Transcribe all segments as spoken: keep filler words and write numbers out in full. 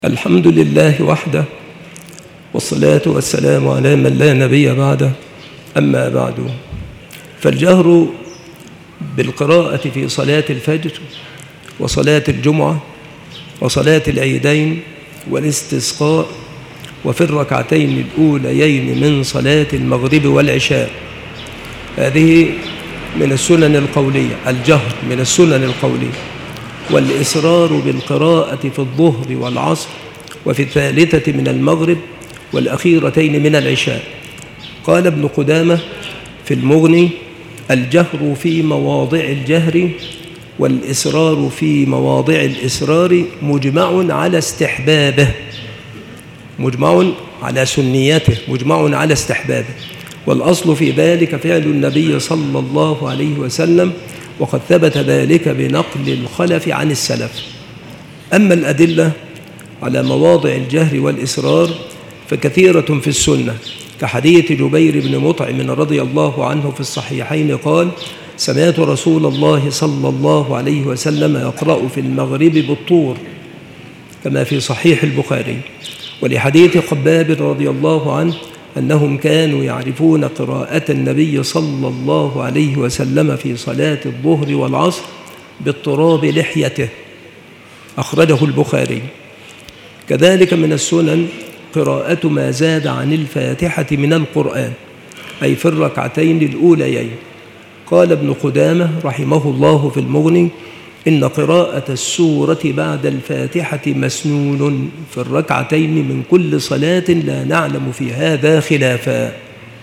الحمد لله وحده، والصلاة والسلام على من لا نبي بعده. أما بعد، فالجهر بالقراءة في صلاة الفجر وصلاة الجمعة وصلاة العيدين والاستسقاء وفي الركعتين الأوليين من صلاة المغرب والعشاء، هذه من السنن القولية. الجهر من السنن القولية، والإصرار بالقراءة في الظهر والعصر وفي الثالثة من المغرب والأخيرتين من العشاء. قال ابن قدامة في المغني: الجهر في مواضع الجهر والإصرار في مواضع الإصرار مجمع على استحبابه، مجمع على سنيته، مجمع على استحبابه، والأصل في ذلك فعل النبي صلى الله عليه وسلم، وقد ثبت ذلك بنقل الخلف عن السلف. أما الأدلة على مواضع الجهر والإصرار فكثيرة في السنة، كحديث جبير بن مطعم رضي الله عنه في الصحيحين قال: سمعت رسول الله صلى الله عليه وسلم يقرأ في المغرب بالطور، كما في صحيح البخاري. ولحديث خباب رضي الله عنه أنهم كانوا يعرفون قراءة النبي صلى الله عليه وسلم في صلاة الظهر والعصر باضطراب لحيته، أخرجه البخاري. كذلك من السنن قراءة ما زاد عن الفاتحة من القرآن، أي في الركعتين الأوليين. قال ابن قدامة رحمه الله في المغني: إن قراءة السورة بعد الفاتحة مسنون في الركعتين من كل صلاة، لا نعلم في هذا خلافا.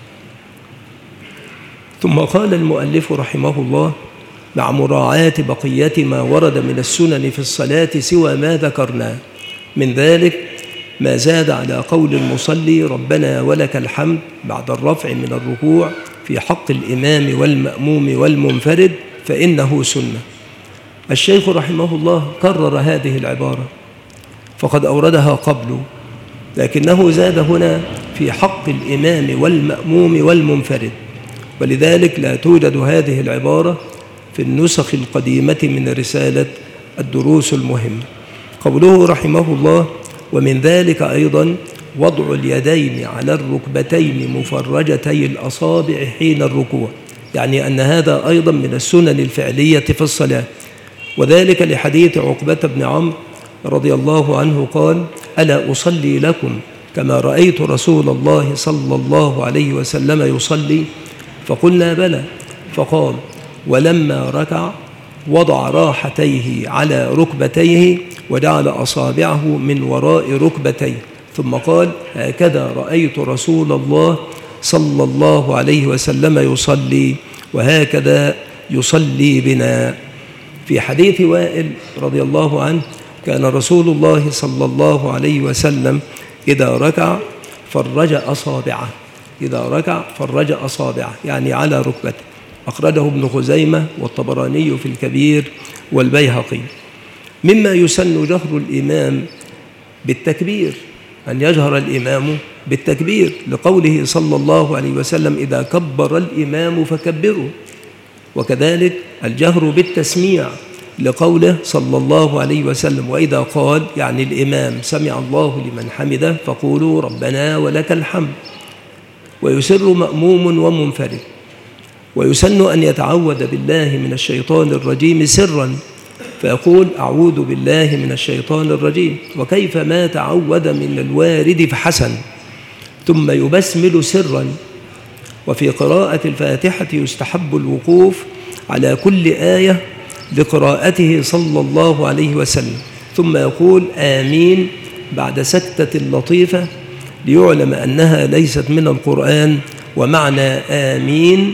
ثم قال المؤلف رحمه الله: مع مراعاة بقية ما ورد من السنن في الصلاة سوى ما ذكرنا، من ذلك ما زاد على قول المصلي ربنا ولك الحمد بعد الرفع من الركوع في حق الإمام والمأموم والمنفرد، فإنه سنة. الشيخ رحمه الله كرر هذه العبارة فقد أوردها قبل، لكنه زاد هنا في حق الإمام والمأموم والمنفرد، ولذلك لا توجد هذه العبارة في النسخ القديمة من رسالة الدروس المهمة. قوله رحمه الله: ومن ذلك أيضا وضع اليدين على الركبتين مفرجتي الأصابع حين الركوع، يعني أن هذا أيضا من السنن الفعلية في الصلاة، وذلك لحديث عقبة بن عمرو رضي الله عنه قال: ألا أصلي لكم كما رأيت رسول الله صلى الله عليه وسلم يصلي؟ فقلنا بلى. فقال: ولما ركع وضع راحتيه على ركبتيه وجعل أصابعه من وراء ركبتيه، ثم قال: هكذا رأيت رسول الله صلى الله عليه وسلم يصلي، وهكذا يصلي بنا. في حديث وائل رضي الله عنه: كان رسول الله صلى الله عليه وسلم إذا ركع فرج أصابعه، إذا ركع فرج أصابعه يعني على ركبته، أخرجه ابن خزيمة والطبراني في الكبير والبيهقي. مما يسن جهر الإمام بالتكبير، أن يجهر الإمام بالتكبير، لقوله صلى الله عليه وسلم: إذا كبر الإمام فكبروا. وكذلك الجهر بالتسميع، لقوله صلى الله عليه وسلم: وإذا قال يعني الإمام سمع الله لمن حمده فقولوا ربنا ولك الحمد. ويسر مأموم ومنفرد. ويسن أن يتعوذ بالله من الشيطان الرجيم سرا، فيقول: أعوذ بالله من الشيطان الرجيم، وكيف ما تعوذ من الوارد فحسن، ثم يبسمل سرا. وفي قراءة الفاتحة يستحب الوقوف على كل آية لقراءته صلى الله عليه وسلم، ثم يقول آمين بعد سكتة لطيفة ليعلم أنها ليست من القرآن، ومعنى آمين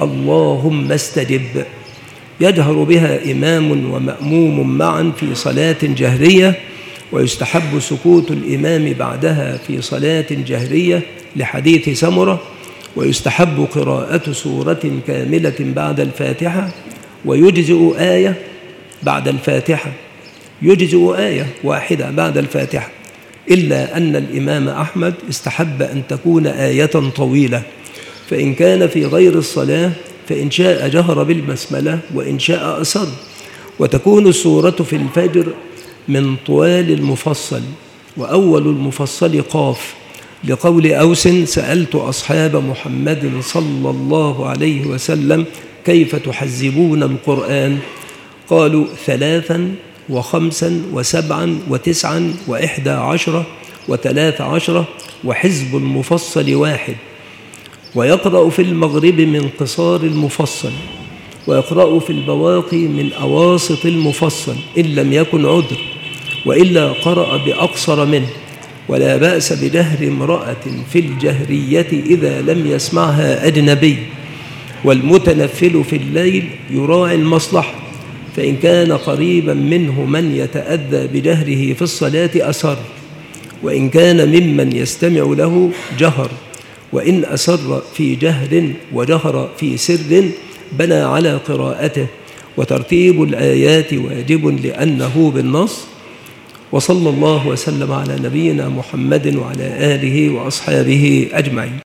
اللهم استجب. يجهر بها إمام ومأموم معا في صلاة جهرية، ويستحب سكوت الإمام بعدها في صلاة جهرية لحديث سمرة. ويستحب قراءة سورة كاملة بعد الفاتحة، ويجزئ آية بعد الفاتحة، يجزئ آية واحدة بعد الفاتحة، إلا أن الإمام أحمد استحب أن تكون آية طويلة، فإن كان في غير الصلاة فإن شاء جهر بالبسملة وإن شاء أسر. وتكون السورة في الفجر من طوال المفصل، وأول المفصل قاف، لقول أوس: سألت أصحاب محمد صلى الله عليه وسلم كيف تحزبون القرآن؟ قالوا: ثلاثا وخمسا وسبعا وتسعا وإحدى عشرة وثلاث عشرة، وحزب المفصل واحد. ويقرأ في المغرب من قصار المفصل، ويقرأ في البواقي من أواسط المفصل إن لم يكن عذر، وإلا قرأ بأقصر منه. ولا بأس بجهر امرأة في الجهرية إذا لم يسمعها أجنبي. والمتنفل في الليل يراعي المصلحة، فإن كان قريبا منه من يتأذى بجهره في الصلاة أسر، وإن كان ممن يستمع له جهر. وإن أسر في جهر وجهر في سر بنى على قراءته. وترتيب الآيات واجب لأنه بالنص. وصلى الله وسلم على نبينا محمد وعلى آله وأصحابه أجمعين.